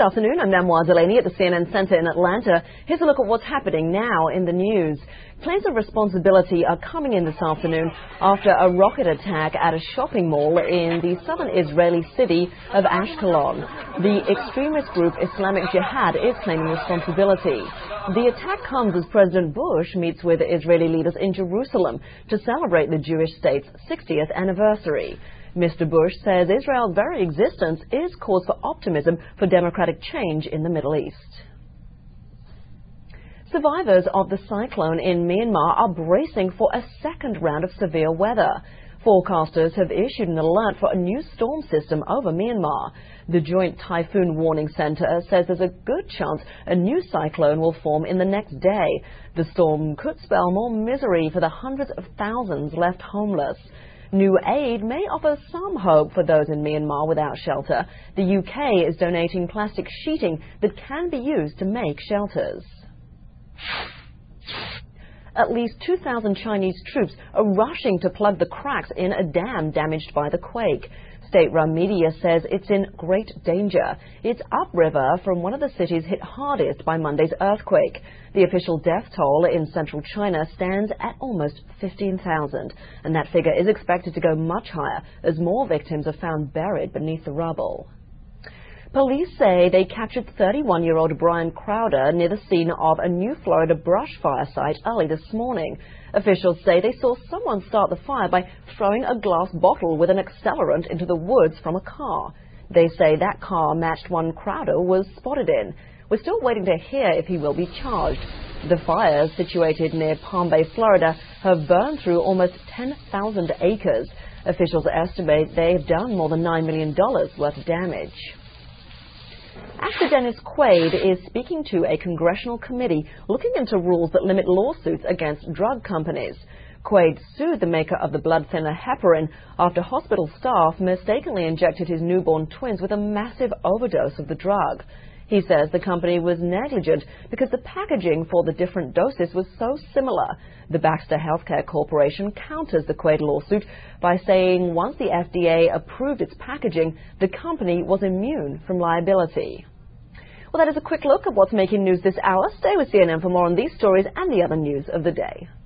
afternoon. I'm Namoise Delaney at the CNN Center in Atlanta. Here's a look at what's happening now in the news. Claims of responsibility are coming in this afternoon after a rocket attack at a shopping mall in the southern Israeli city of Ashkelon. The extremist group Islamic Jihad is claiming responsibility. The attack comes as President Bush meets with Israeli leaders in Jerusalem to celebrate the Jewish state's 60th anniversary. Mr. Bush says Israel's very existence is cause for optimism for democratic change in the Middle East. Survivors of the cyclone in Myanmar are bracing for a second round of severe weather. Forecasters have issued an alert for a new storm system over Myanmar. The Joint Typhoon Warning Center says there's a good chance a new cyclone will form in the next day. The storm could spell more misery for the hundreds of thousands left homeless. New aid may offer some hope for those in Myanmar without shelter. The UK is donating plastic sheeting that can be used to make shelters. At least 2,000 Chinese troops are rushing to plug the cracks in a dam damaged by the quake. State-run media says it's in great danger. It's upriver from one of the cities hit hardest by Monday's earthquake. The official death toll in central China stands at almost 15,000, and that figure is expected to go much higher as more victims are found buried beneath the rubble. Police say they captured 31-year-old Brian Crowder near the scene of a New Florida brush fire site early this morning. Officials say they saw someone start the fire by throwing a glass bottle with an accelerant into the woods from a car. They say that car matched one Crowder was spotted in. We're still waiting to hear if he will be charged. The fires, situated near Palm Bay, Florida, have burned through almost 10,000 acres. Officials estimate they have done more than $9 million worth of damage. Actor Dennis Quaid is speaking to a congressional committee looking into rules that limit lawsuits against drug companies. Quaid sued the maker of the blood thinner heparin after hospital staff mistakenly injected his newborn twins with a massive overdose of the drug. He says the company was negligent because the packaging for the different doses was so similar. The Baxter Healthcare Corporation counters the Quaid lawsuit by saying once the FDA approved its packaging, the company was immune from liability. Well, that is a quick look at what's making news this hour. Stay with CNN for more on these stories and the other news of the day.